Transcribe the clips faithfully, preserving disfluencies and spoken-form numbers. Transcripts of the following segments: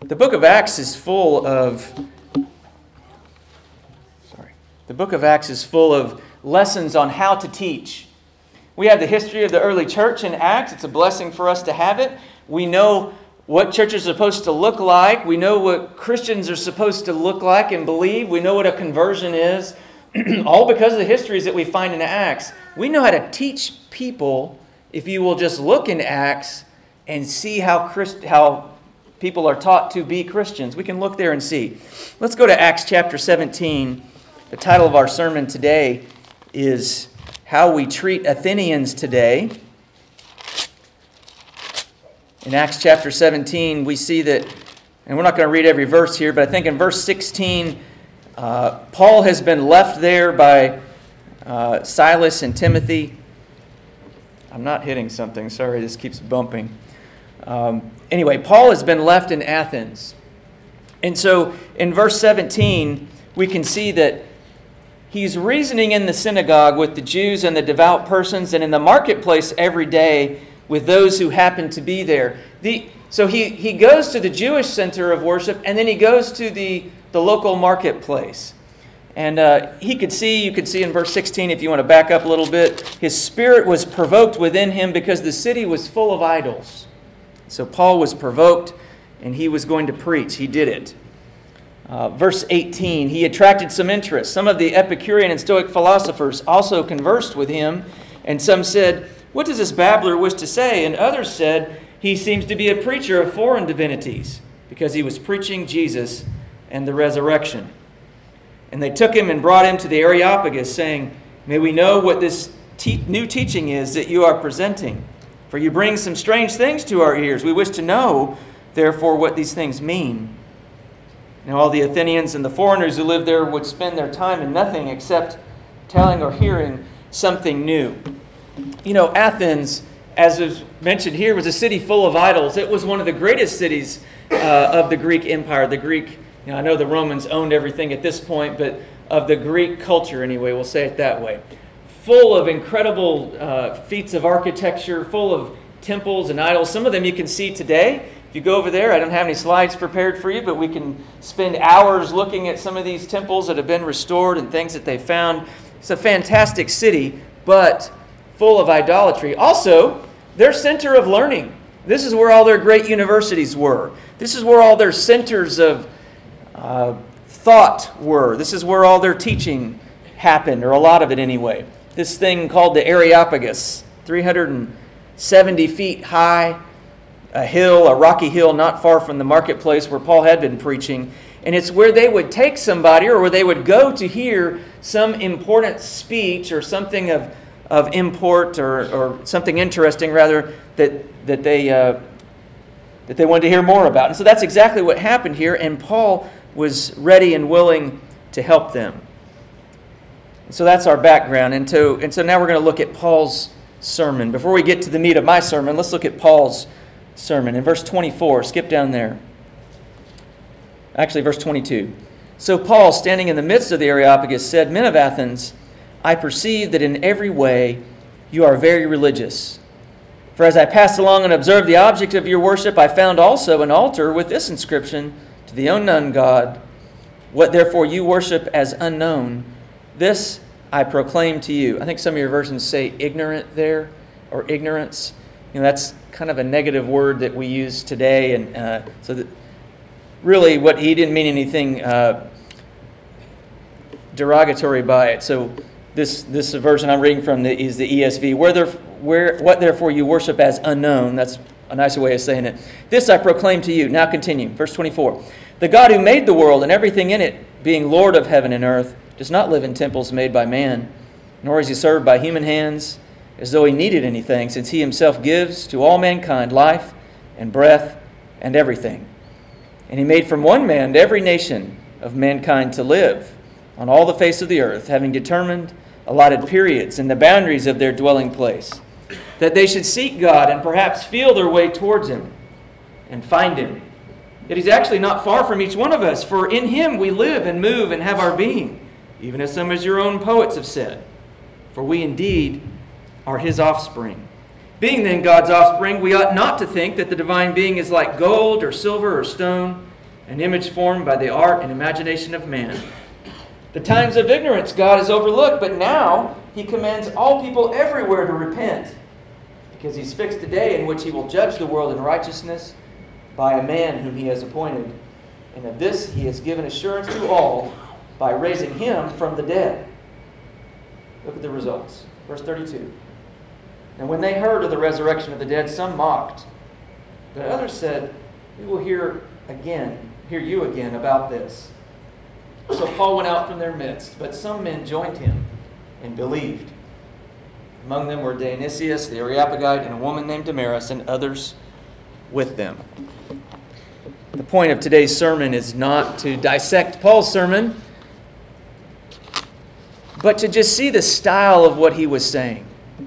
The book of Acts is full of sorry. The book of Acts is full of lessons on how to teach. We have the history of the early church in Acts. It's a blessing for us to have it. We know what churches are supposed to look like. We know what Christians are supposed to look like and believe. We know what a conversion is. All because of the histories that we find in Acts. We know how to teach people if you will just look in Acts and see how Christ, how people are taught to be Christians. We can look there and see. Let's go to Acts chapter seventeen. The title of our sermon today is How We Treat Athenians Today. In Acts chapter seventeen, we see that, and we're not going to read every verse here, but I think in verse sixteen, uh, Paul has been left there by uh, Silas and Timothy. I'm not hitting something. Sorry, this keeps bumping. Um, anyway, Paul has been left in Athens. And so in verse seventeen, we can see that he's reasoning in the synagogue with the Jews and the devout persons, and in the marketplace every day with those who happen to be there. The, so he, he goes to the Jewish center of worship, and then he goes to the, the local marketplace. And uh, he could see, you could see in verse sixteen, if you want to back up a little bit, his spirit was provoked within him because the city was full of idols. So Paul was provoked, and he was going to preach. He did it. Uh, verse eighteen, he attracted some interest. Some of the Epicurean and Stoic philosophers also conversed with him, and some said, "What does this babbler wish to say?" And others said, "He seems to be a preacher of foreign divinities," because he was preaching Jesus and the resurrection. And they took him and brought him to the Areopagus, saying, "May we know what this te- new teaching is that you are presenting? For you bring some strange things to our ears. We wish to know, therefore, what these things mean." Now all the Athenians and the foreigners who lived there would spend their time in nothing except telling or hearing something new. You know, Athens, as was mentioned here, was a city full of idols. It was one of the greatest cities uh, of the Greek Empire. The Greek, you know, I know the Romans owned everything at this point, but of the Greek culture anyway, we'll say it that way. Full of incredible uh, feats of architecture, full of temples and idols. Some of them you can see today. If you go over there, I don't have any slides prepared for you, but we can spend hours looking at some of these temples that have been restored and things that they found. It's a fantastic city, but full of idolatry. Also, their center of learning. This is where all their great universities were. This is where all their centers of uh, thought were. This is where all their teaching happened, or a lot of it anyway. This thing called the Areopagus, three hundred seventy feet high, a hill, a rocky hill not far from the marketplace where Paul had been preaching. And it's where they would take somebody, or where they would go to hear some important speech or something of, of import, or, or something interesting, rather, that, that, they, uh, that they wanted to hear more about. And so that's exactly what happened here, and Paul was ready and willing to help them. So that's our background. And so, and so now we're going to look at Paul's sermon. Before we get to the meat of my sermon, let's look at Paul's sermon. In verse twenty-four, skip down there. Actually, verse twenty-two. So Paul, standing in the midst of the Areopagus, said, "Men of Athens, I perceive that in every way you are very religious. For as I passed along and observed the object of your worship, I found also an altar with this inscription, to the unknown God. What therefore you worship as unknown, this I proclaim to you." I think some of your versions say ignorant there, or ignorance. You know, that's kind of a negative word that we use today. And uh, so that really what he didn't mean anything uh, derogatory by it. So this this version I'm reading from the, is the E S V. Where, there, where What therefore you worship as unknown, that's a nicer way of saying it. This I proclaim to you. Now continue. Verse twenty-four. The God who made the world and everything in it, being Lord of heaven and earth, does not live in temples made by man, nor is he served by human hands, as though he needed anything, since he himself gives to all mankind life and breath and everything. And he made from one man every nation of mankind to live on all the face of the earth, having determined allotted periods and the boundaries of their dwelling place, that they should seek God and perhaps feel their way towards him and find him. Yet he's actually not far from each one of us, for in him we live and move and have our being, even as some of your own poets have said. For we indeed are his offspring. Being then God's offspring, we ought not to think that the divine being is like gold or silver or stone, an image formed by the art and imagination of man. The times of ignorance God has overlooked, but now he commands all people everywhere to repent, because he's fixed a day in which he will judge the world in righteousness by a man whom he has appointed. And of this he has given assurance to all by raising him from the dead. Look at the results. Verse thirty-two. And when they heard of the resurrection of the dead, some mocked. But others said, we will hear again, hear you again about this. So Paul went out from their midst, but some men joined him and believed. Among them were Dionysius the Areopagite and a woman named Damaris, and others with them. The point of today's sermon is not to dissect Paul's sermon, but to just see the style of what he was saying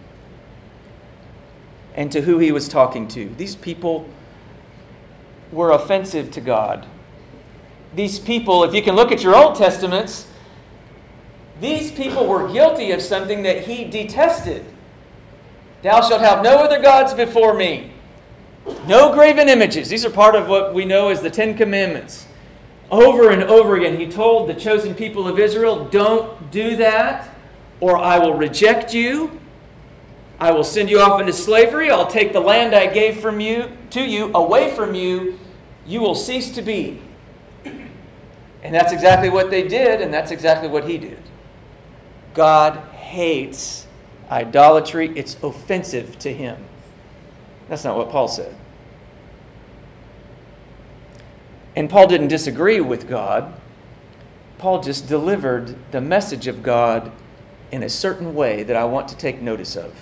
and to who he was talking to. These people were offensive to God. These people, if you can look at your Old Testaments, these people were guilty of something that he detested. Thou shalt have no other gods before me. No graven images. These are part of what we know as the Ten Commandments. Over and over again, he told the chosen people of Israel, don't do that, or I will reject you. I will send you off into slavery. I'll take the land I gave from you to you away from you. You will cease to be. And that's exactly what they did, and that's exactly what he did. God hates idolatry. It's offensive to him. That's not what Paul said. And Paul didn't disagree with God. Paul just delivered the message of God in a certain way that I want to take notice of.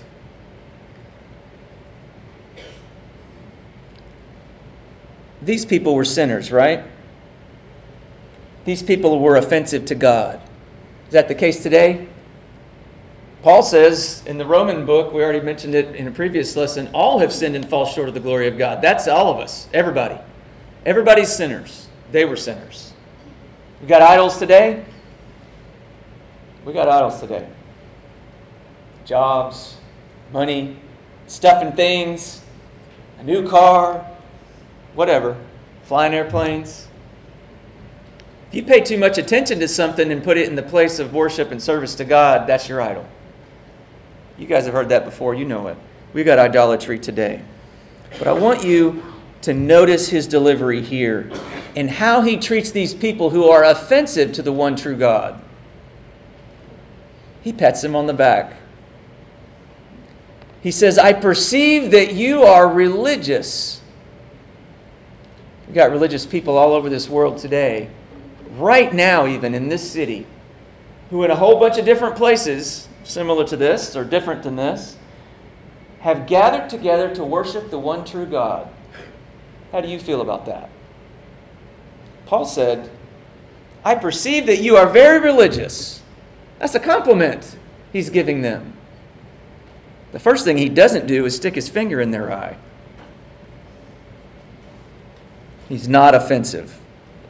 These people were sinners, right? These people were offensive to God. Is that the case today? Paul says in the Roman book, we already mentioned it in a previous lesson, all have sinned and fall short of the glory of God. That's all of us, everybody. Everybody's sinners. They were sinners. We got idols today? We got idols today. Jobs, money, stuff and things, a new car, whatever, flying airplanes. If you pay too much attention to something and put it in the place of worship and service to God, that's your idol. You guys have heard that before. You know it. We got idolatry today. But I want you to notice his delivery here and how he treats these people who are offensive to the one true God. He pats them on the back. He says, I perceive that you are religious. We've got religious people all over this world today. Right now, even in this city, who in a whole bunch of different places, similar to this or different than this, have gathered together to worship the one true God. How do you feel about that? Paul said, I perceive that you are very religious. That's a compliment he's giving them. The first thing he doesn't do is stick his finger in their eye. He's not offensive.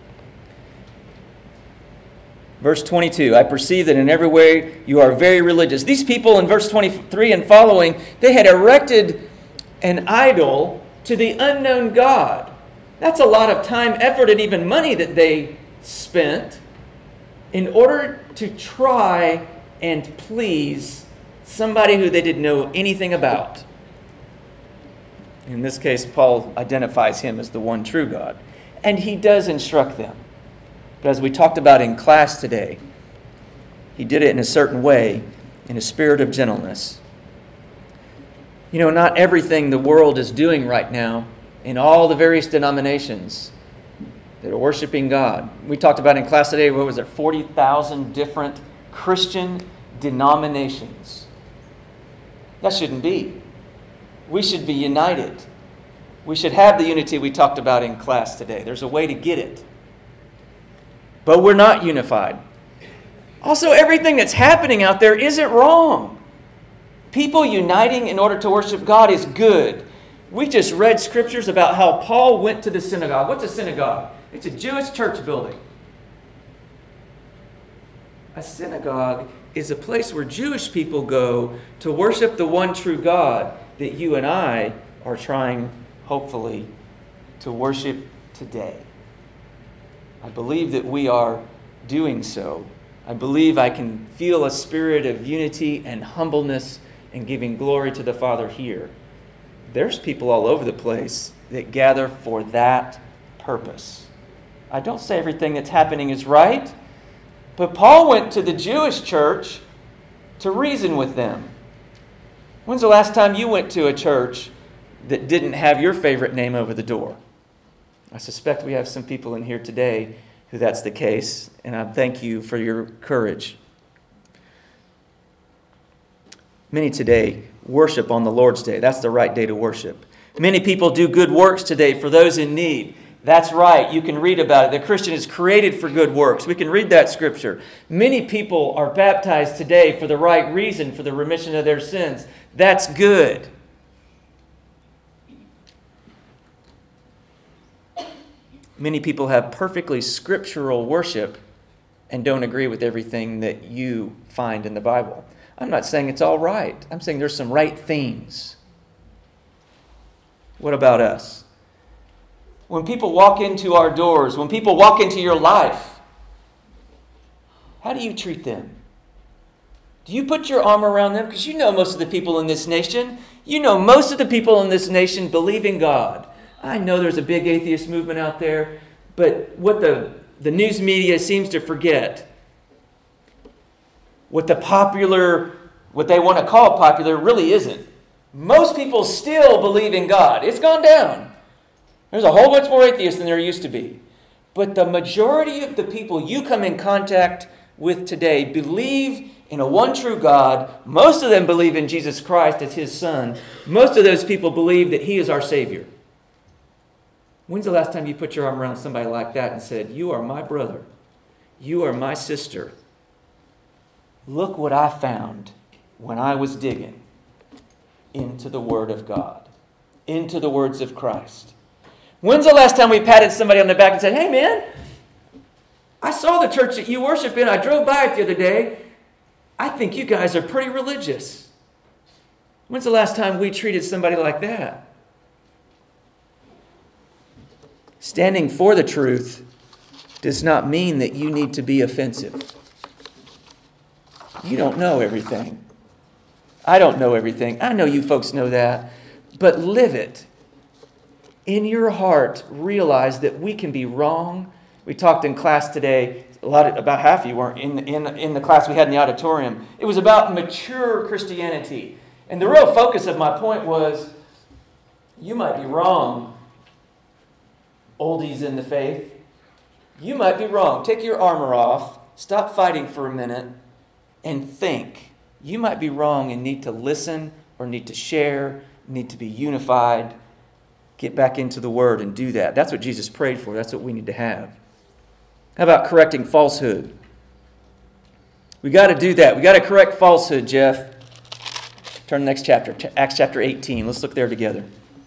Verse twenty-two, I perceive that in every way you are very religious. These people in verse twenty-three and following, they had erected an idol to the unknown God. That's a lot of time, effort, and even money that they spent in order to try and please somebody who they didn't know anything about. In this case, Paul identifies him as the one true God. And he does instruct them. But as we talked about in class today, he did it in a certain way, in a spirit of gentleness. You know, not everything the world is doing right now in all the various denominations that are worshiping God. We talked about in class today, what was it, forty thousand different Christian denominations. That shouldn't be. We should be united. We should have the unity we talked about in class today. There's a way to get it. But we're not unified. Also, everything that's happening out there isn't wrong. People uniting in order to worship God is good. We just read scriptures about how Paul went to the synagogue. What's a synagogue? It's a Jewish church building. A synagogue is a place where Jewish people go to worship the one true God that you and I are trying, hopefully, to worship today. I believe that we are doing so. I believe I can feel a spirit of unity and humbleness and giving glory to the Father here. There's people all over the place that gather for that purpose. I don't say everything that's happening is right, but Paul went to the Jewish church to reason with them. When's the last time you went to a church that didn't have your favorite name over the door? I suspect we have some people in here today who that's the case, and I thank you for your courage. Many today worship on the Lord's Day. That's the right day to worship. Many people do good works today for those in need. That's right. You can read about it. The Christian is created for good works. We can read that scripture. Many people are baptized today for the right reason, for the remission of their sins. That's good. Many people have perfectly scriptural worship and don't agree with everything that you find in the Bible. I'm not saying it's all right. I'm saying there's some right things. What about us? When people walk into our doors, when people walk into your life, how do you treat them? Do you put your arm around them? Because you know most of the people in this nation. You know most of the people in this nation believe in God. I know there's a big atheist movement out there, but what the, the news media seems to forget, what the popular, what they want to call popular really isn't. Most people still believe in God. It's gone down. There's a whole bunch more atheists than there used to be. But the majority of the people you come in contact with today believe in a one true God. Most of them believe in Jesus Christ as his Son. Most of those people believe that he is our Savior. When's the last time you put your arm around somebody like that and said, you are my brother, you are my sister? Look what I found when I was digging into the Word of God, into the words of Christ. When's the last time we patted somebody on the back and said, hey man, I saw the church that you worship in. I drove by it the other day. I think you guys are pretty religious. When's the last time we treated somebody like that? Standing for the truth does not mean that you need to be offensive. You don't know everything. I don't know everything. I know you folks know that. But live it. In your heart, realize that we can be wrong. We talked in class today, a lot of, about half of you weren't in, in, in the class we had in the auditorium. It was about mature Christianity. And the real focus of my point was, you might be wrong, oldies in the faith. You might be wrong. Take your armor off. Stop fighting for a minute and think. You might be wrong and need to listen or need to share, need to be unified. Get back into the Word and do that. That's what Jesus prayed for. That's what we need to have. How about correcting falsehood? We got to do that. We got to correct falsehood, Jeff. Turn to the next chapter, Acts chapter eighteen. Let's look there together.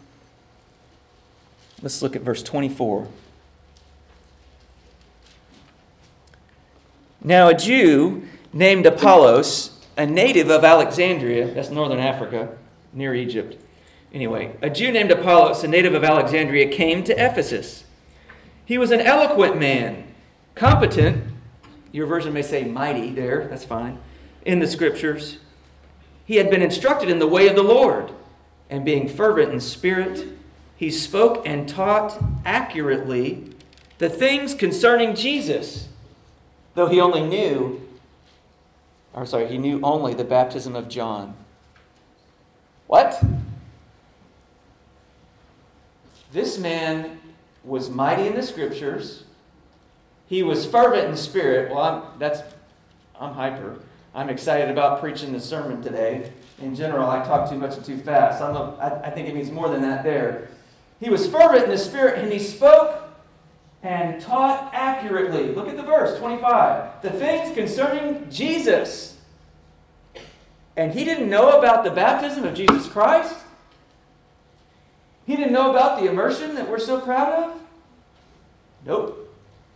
Let's look at verse twenty-four. Now a Jew named Apollos, a native of Alexandria, that's northern Africa, near Egypt. Anyway, a Jew named Apollos, a native of Alexandria, came to Ephesus. He was an eloquent man, competent, your version may say mighty there, that's fine, in the Scriptures. He had been instructed in the way of the Lord, and being fervent in spirit, he spoke and taught accurately the things concerning Jesus, though he only knew, or sorry, he knew only the baptism of John. What? This man was mighty in the Scriptures. He was fervent in spirit. Well, I'm, that's, I'm hyper. I'm excited about preaching the sermon today. In general, I talk too much and too fast. I'm a, I, I think it means more than that there. He was fervent in the spirit, and he spoke and taught accurately. Look at the verse, twenty-five. The things concerning Jesus. And he didn't know about the baptism of Jesus Christ? He didn't know about the immersion that we're so proud of? Nope.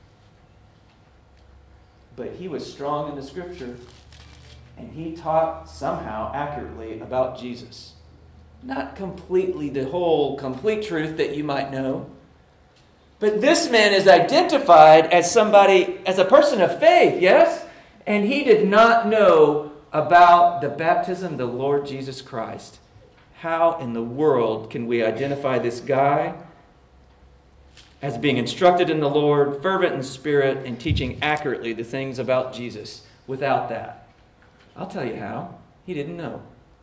But he was strong in the Scripture, and he taught somehow accurately about Jesus. Not completely the whole complete truth that you might know, But this man is identified as somebody, as a person of faith, yes? And he did not know about the baptism of the Lord Jesus Christ. How in the world can we identify this guy as being instructed in the Lord, fervent in spirit, and teaching accurately the things about Jesus without that? I'll tell you how. He didn't know.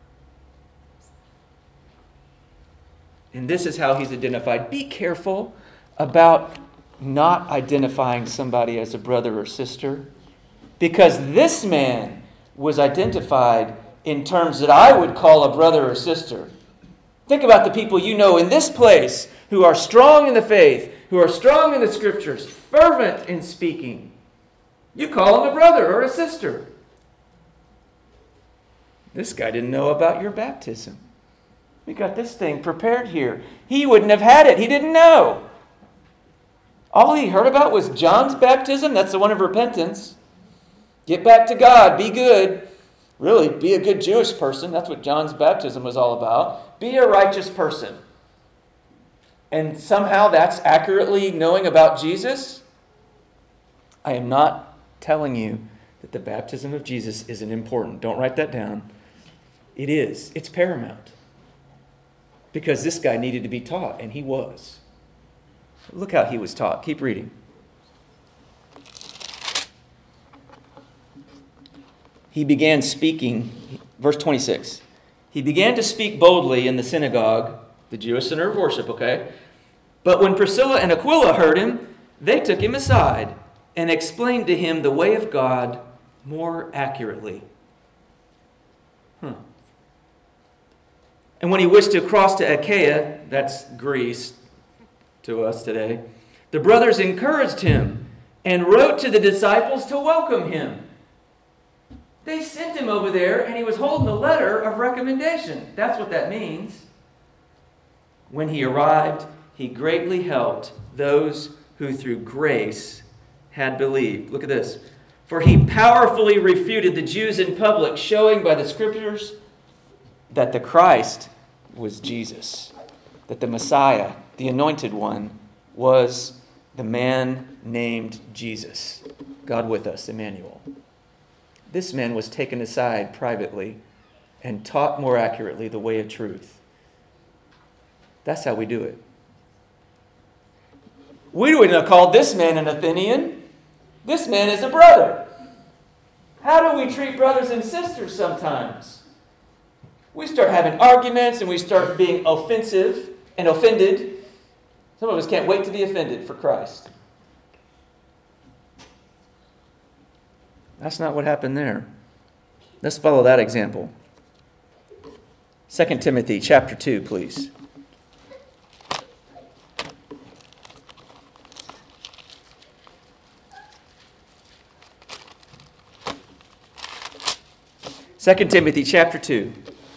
And this is how he's identified. Be careful about not identifying somebody as a brother or sister, because this man was identified in terms that I would call a brother or sister. Think about the people you know in this place who are strong in the faith, who are strong in the Scriptures, fervent in speaking. You call him a brother or a sister. This guy didn't know about your baptism. We got this thing prepared here. He wouldn't have had it. He didn't know. All he heard about was John's baptism. That's the one of repentance. Get back to God. Be good. Really, be a good Jewish person. That's what John's baptism was all about. Be a righteous person. And somehow that's accurately knowing about Jesus. I am not telling you that the baptism of Jesus isn't important. Don't write that down. It is. It's paramount. Because this guy needed to be taught, and he was. Look how he was taught. Keep reading. He began speaking, verse twenty-six. He began to speak boldly in the synagogue, the Jewish center of worship, okay? But when Priscilla and Aquila heard him, they took him aside and explained to him the way of God more accurately. Huh. And when he wished to cross to Achaia, that's Greece to us today, the brothers encouraged him and wrote to the disciples to welcome him. They sent him over there, and he was holding a letter of recommendation. That's what that means. When he arrived, he greatly helped those who through grace had believed. Look at this. For he powerfully refuted the Jews in public, showing by the Scriptures that the Christ was Jesus, that the Messiah, the Anointed One, was the man named Jesus. God with us, Emmanuel. This man was taken aside privately and taught more accurately the way of truth. That's how we do it. We wouldn't have called this man an Athenian. This man is a brother. How do we treat brothers and sisters sometimes? We start having arguments and we start being offensive and offended. Some of us can't wait to be offended for Christ. That's not what happened there. Let's follow that example. Second Timothy chapter two, please. Second Timothy chapter two.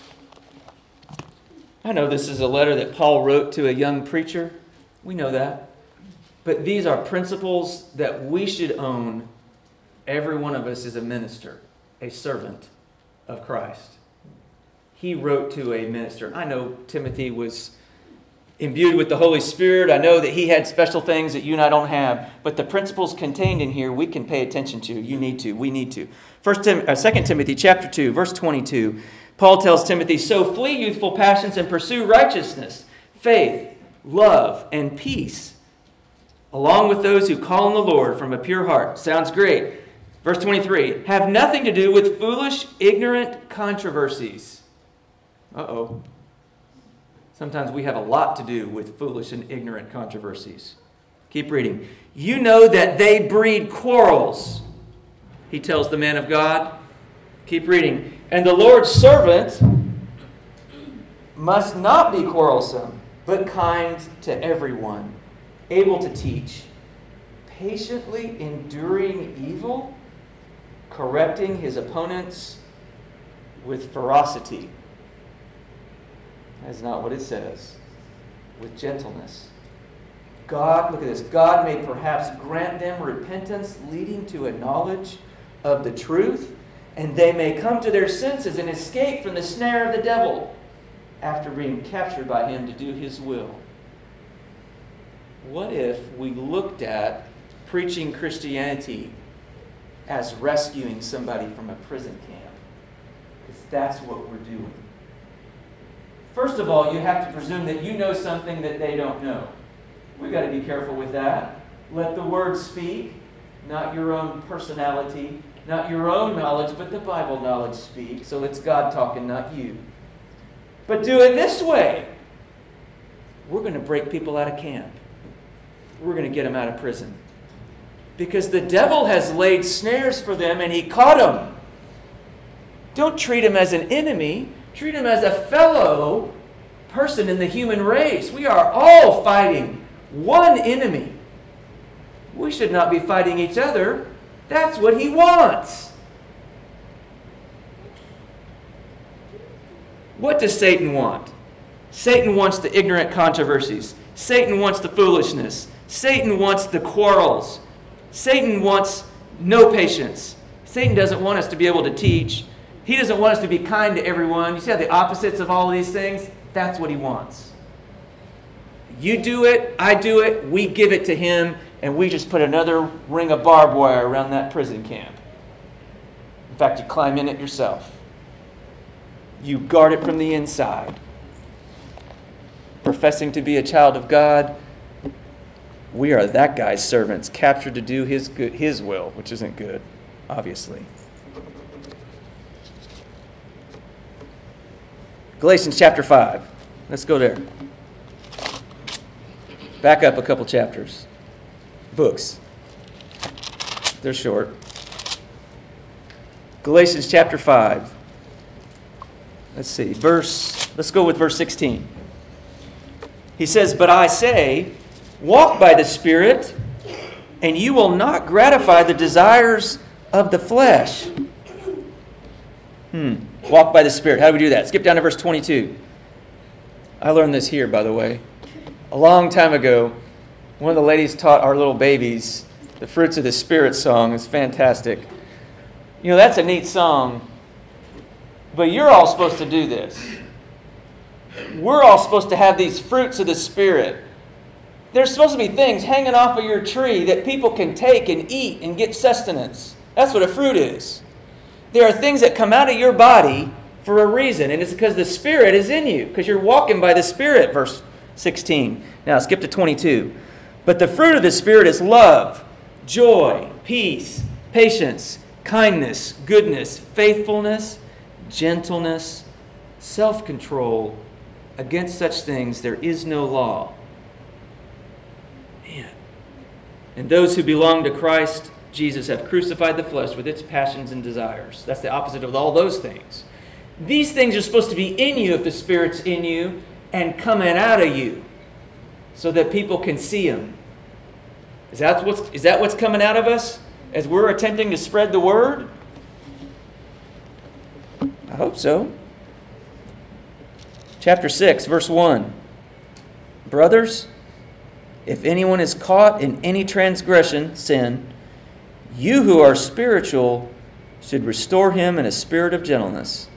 I know this is a letter that Paul wrote to a young preacher. We know that. But these are principles that we should own. Every one of us is a minister, a servant of Christ. He wrote to a minister. I know Timothy was imbued with the Holy Spirit. I know that he had special things that you and I don't have. But the principles contained in here we can pay attention to. You need to. We need to. First Tim, uh, Second Timothy chapter two, verse twenty-two. Paul tells Timothy, so flee youthful passions and pursue righteousness, faith, love, and peace, along with those who call on the Lord from a pure heart. Sounds great. Verse twenty-three, have nothing to do with foolish, ignorant controversies. Uh-oh. Sometimes we have a lot to do with foolish and ignorant controversies. Keep reading. You know that they breed quarrels, he tells the man of God. Keep reading. And the Lord's servant must not be quarrelsome, but kind to everyone, able to teach, patiently enduring evil, correcting his opponents with ferocity. That's not what it says. With gentleness. God, look at this. God may perhaps grant them repentance leading to a knowledge of the truth, and they may come to their senses and escape from the snare of the devil after being captured by him to do his will. what if we looked at preaching Christianity as rescuing somebody from a prison camp? Because that's what we're doing. First of all, you have to presume that you know something that they don't know. We've got to be careful with that. Let the Word speak, not your own personality, not your own knowledge, but the Bible knowledge speak. So it's God talking, not you. But do it this way. We're going to break people out of camp. We're going to get them out of prison. Because the devil has laid snares for them and he caught them. Don't treat him as an enemy. Treat him as a fellow person in the human race. We are all fighting one enemy. We should not be fighting each other. That's what he wants. What does Satan want? Satan wants the ignorant controversies. Satan wants the foolishness. Satan wants the quarrels. Satan wants no patience. Satan doesn't want us to be able to teach. He doesn't want us to be kind to everyone. You see how the opposites of all of these things? That's what he wants. You do it, I do it, we give it to him, and we just put another ring of barbed wire around that prison camp. In fact, you climb in it yourself. You guard it from the inside. Professing to be a child of God, we are that guy's servants, captured to do his good, his will, which isn't good, obviously. Galatians chapter five. Let's go there. Back up a couple chapters. Books. They're short. Galatians chapter five. Let's see. Verse, let's go with verse sixteen. He says, "But I say, walk by the Spirit, and you will not gratify the desires of the flesh." Hmm. Walk by the Spirit. How do we do that? Skip down to verse twenty-two. I learned this here, by the way. A long time ago, one of the ladies taught our little babies the Fruits of the Spirit song. It's fantastic. You know, that's a neat song, but you're all supposed to do this. We're all supposed to have these fruits of the Spirit. There's supposed to be things hanging off of your tree that people can take and eat and get sustenance. That's what a fruit is. There are things that come out of your body for a reason, and it's because the Spirit is in you, because you're walking by the Spirit, verse sixteen. Now skip to twenty-two. "But the fruit of the Spirit is love, joy, peace, patience, kindness, goodness, faithfulness, gentleness, self-control. Against such things there is no law." Man. "And those who belong to Christ Jesus have crucified the flesh with its passions and desires." That's the opposite of all those things. These things are supposed to be in you if the Spirit's in you and coming out of you so that people can see them. Is that what's, is that what's coming out of us as we're attempting to spread the word? I hope so. Chapter six, verse one. "Brothers, if anyone is caught in any transgression, sin, you who are spiritual should restore him in a spirit of gentleness."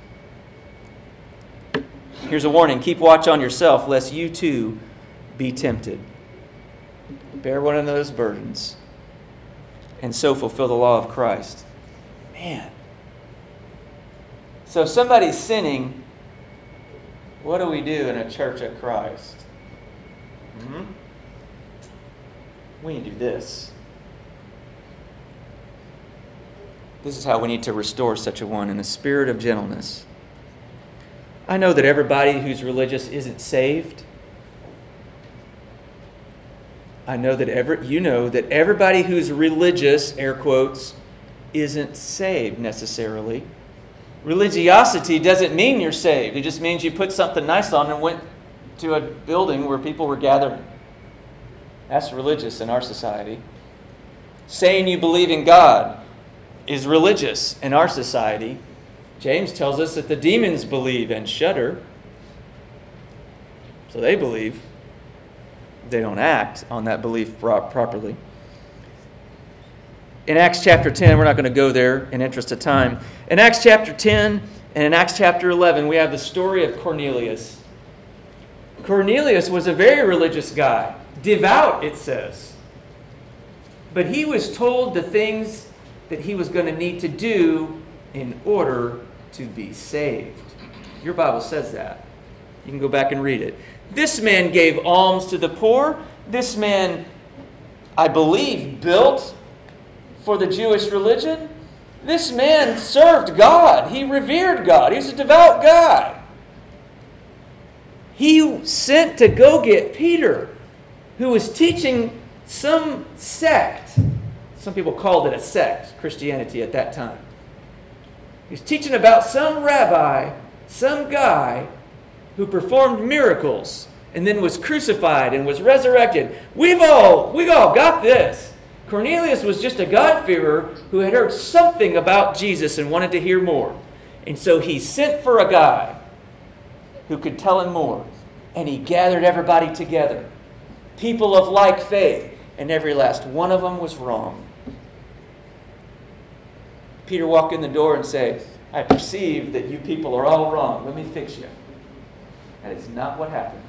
Here's a warning. Keep watch on yourself, lest you too be tempted. Bear one of those burdens, and so fulfill the law of Christ. Man. So if somebody's sinning, what do we do in a church of Christ? Mm-hmm. We need to do this. This is how we need to restore such a one, in a spirit of gentleness. I know that everybody who's religious isn't saved. I know that every, you know that everybody who's religious, air quotes, isn't saved necessarily. Religiosity doesn't mean you're saved. It just means you put something nice on and went to a building where people were gathering. That's religious in our society. Saying you believe in God is religious in our society. James tells us that the demons believe and shudder. So they believe. They don't act on that belief properly. In Acts chapter ten, we're not going to go there in interest of time. In Acts chapter ten and in Acts chapter eleven, we have the story of Cornelius. Cornelius was a very religious guy. devout, it says. But he was told the things that he was going to need to do in order to be saved. Your Bible says that. You can go back and read it. This man gave alms to the poor. This man, I believe, built for the Jewish religion. This man served God. He revered God. He was a devout guy. He sent to go get Peter, who was teaching some sect. Some people called it a sect, Christianity at that time. He was teaching about some rabbi, some guy who performed miracles and then was crucified and was resurrected. We've all, we've all got this. Cornelius was just a God-fearer who had heard something about Jesus and wanted to hear more. And so he sent for a guy who could tell him more. And he gathered everybody together. People of like faith. And every last one of them was wrong. Peter walked in the door and said, I perceive that you people are all wrong. Let me fix you. And it's not what happened.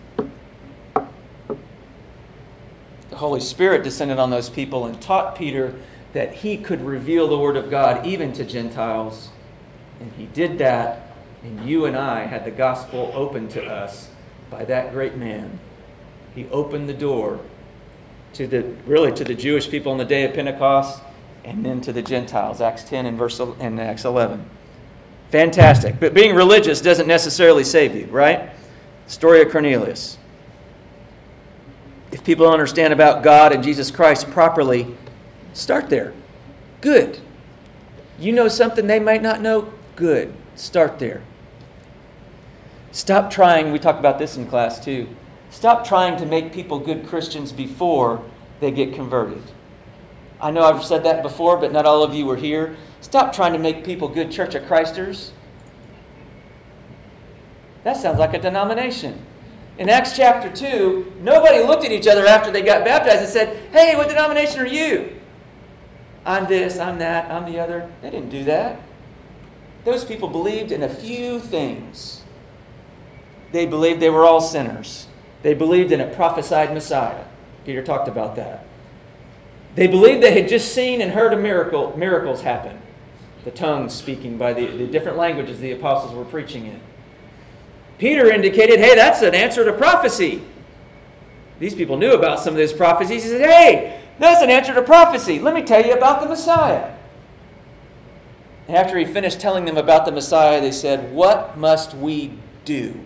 The Holy Spirit descended on those people and taught Peter that he could reveal the Word of God even to Gentiles. And he did that, and you and I had the gospel opened to us by that great man. He opened the door to the really to the Jewish people on the day of Pentecost, and then to the Gentiles. Acts ten and verse and Acts eleven. Fantastic. But being religious doesn't necessarily save you, right? Story of Cornelius. If people don't understand about God and Jesus Christ properly, start there. Good. You know something they might not know? Good. Start there. Stop trying, we talked about this in class too. Stop trying to make people good Christians before they get converted. I know I've said that before, but not all of you were here. Stop trying to make people good Church of Christers. That sounds like a denomination. In Acts chapter two, nobody looked at each other after they got baptized and said, hey, what denomination are you? I'm this, I'm that, I'm the other. They didn't do that. Those people believed in a few things. They believed they were all sinners. They believed in a prophesied Messiah. Peter talked about that. They believed they had just seen and heard a miracle, miracles happen. The tongues speaking by the, the different languages the apostles were preaching in. Peter indicated, hey, that's an answer to prophecy. These people knew about some of those prophecies. He said, hey, that's an answer to prophecy. Let me tell you about the Messiah. And after he finished telling them about the Messiah, they said, what must we do?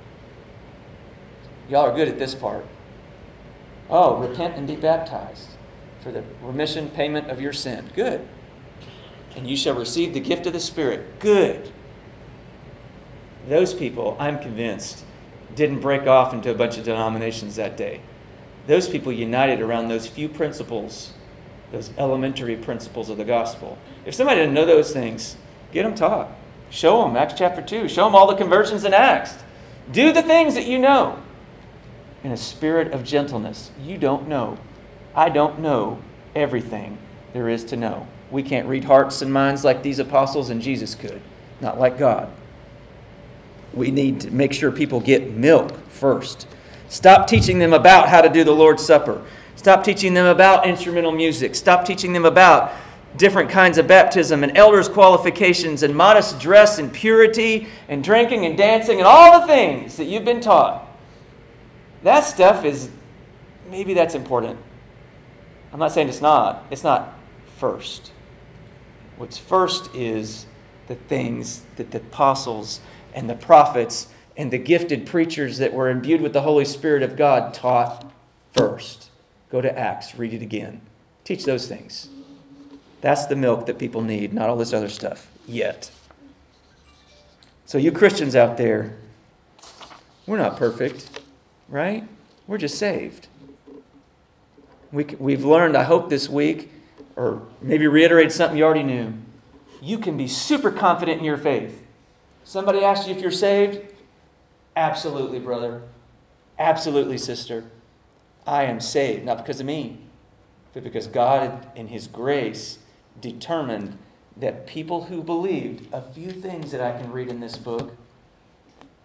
Y'all are good at this part. Oh, repent and be baptized for the remission payment of your sin. Good. And you shall receive the gift of the Spirit. Good. Those people, I'm convinced, didn't break off into a bunch of denominations that day. Those people united around those few principles, those elementary principles of the gospel. If somebody didn't know those things, get them taught. Show them, Acts chapter two. Show them all the conversions in Acts. Do the things that you know in a spirit of gentleness. You don't know. I don't know everything there is to know. We can't read hearts and minds like these apostles, and Jesus could. Not like God. We need to make sure people get milk first. Stop teaching them about how to do the Lord's Supper. Stop teaching them about instrumental music. Stop teaching them about different kinds of baptism and elders' qualifications and modest dress and purity and drinking and dancing and all the things that you've been taught. That stuff is, maybe that's important. I'm not saying it's not. It's not first. What's first is the things that the apostles and the prophets and the gifted preachers that were imbued with the Holy Spirit of God taught first. Go to Acts, read it again. Teach those things. That's the milk that people need, not all this other stuff yet. So you Christians out there, we're not perfect, right? We're just saved. We, we've learned, I hope this week, or maybe reiterate something you already knew. You can be super confident in your faith. Somebody asked you if you're saved? Absolutely, brother. Absolutely, sister. I am saved, not because of me, but because God, in His grace, determined that people who believed a few things that I can read in this book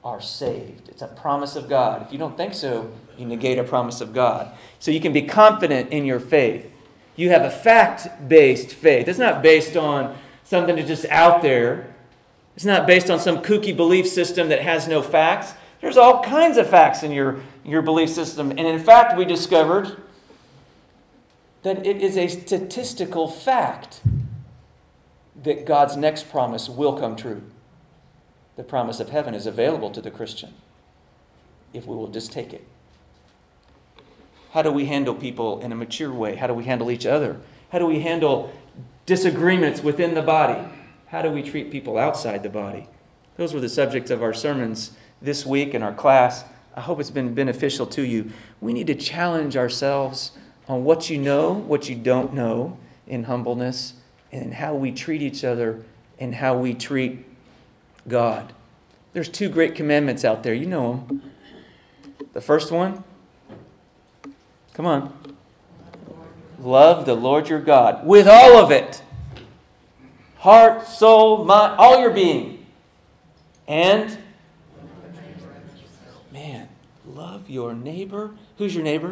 are saved. It's a promise of God. If you don't think so, you negate a promise of God. So you can be confident in your faith. You have a fact-based faith. It's not based on something that's just out there. It's not based on some kooky belief system that has no facts. There's all kinds of facts in your, your belief system. And in fact, we discovered that it is a statistical fact that God's next promise will come true. The promise of heaven is available to the Christian if we will just take it. How do we handle people in a mature way? How do we handle each other? How do we handle disagreements within the body? How do we treat people outside the body? Those were the subjects of our sermons this week in our class. I hope it's been beneficial to you. We need to challenge ourselves on what you know, what you don't know in humbleness, and how we treat each other and how we treat God. There's two great commandments out there. You know them. The first one, come on. Love the Lord your God with all of it. Heart, soul, mind, all your being. And, man, love your neighbor. Who's your neighbor?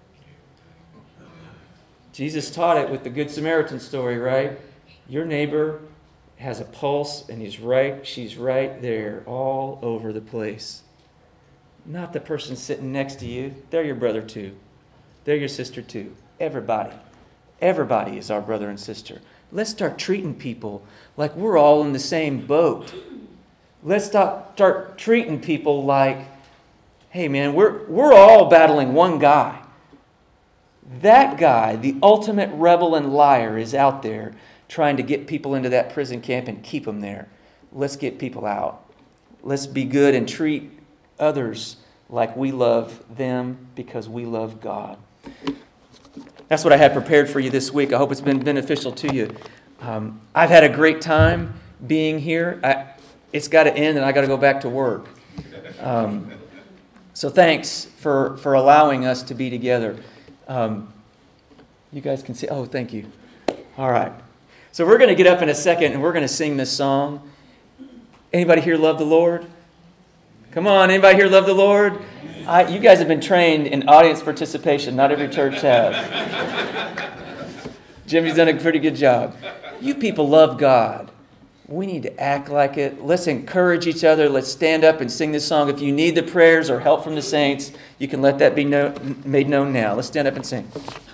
Jesus taught it with the Good Samaritan story, right? Your neighbor has a pulse and he's right, she's right there all over the place. Not the person sitting next to you. They're your brother too. They're your sister too. Everybody. Everybody is our brother and sister. Let's start treating people like we're all in the same boat. Let's stop, start treating people like, hey man, we're, we're all battling one guy. That guy, the ultimate rebel and liar, is out there trying to get people into that prison camp and keep them there. Let's get people out. Let's be good and treat others like we love them because we love God. That's what I had prepared for you this week. I hope it's been beneficial to you. Um, I've had a great time being here. I, it's got to end and I got to go back to work. Um, so thanks for, for allowing us to be together. Um, you guys can see. Oh, thank you. All right. So we're going to get up in a second and we're going to sing this song. Anybody here love the Lord? Come on, anybody here love the Lord? I, you guys have been trained in audience participation. Not every church has. Jimmy's done a pretty good job. You people love God. We need to act like it. Let's encourage each other. Let's stand up and sing this song. If you need the prayers or help from the saints, you can let that be know, made known now. Let's stand up and sing.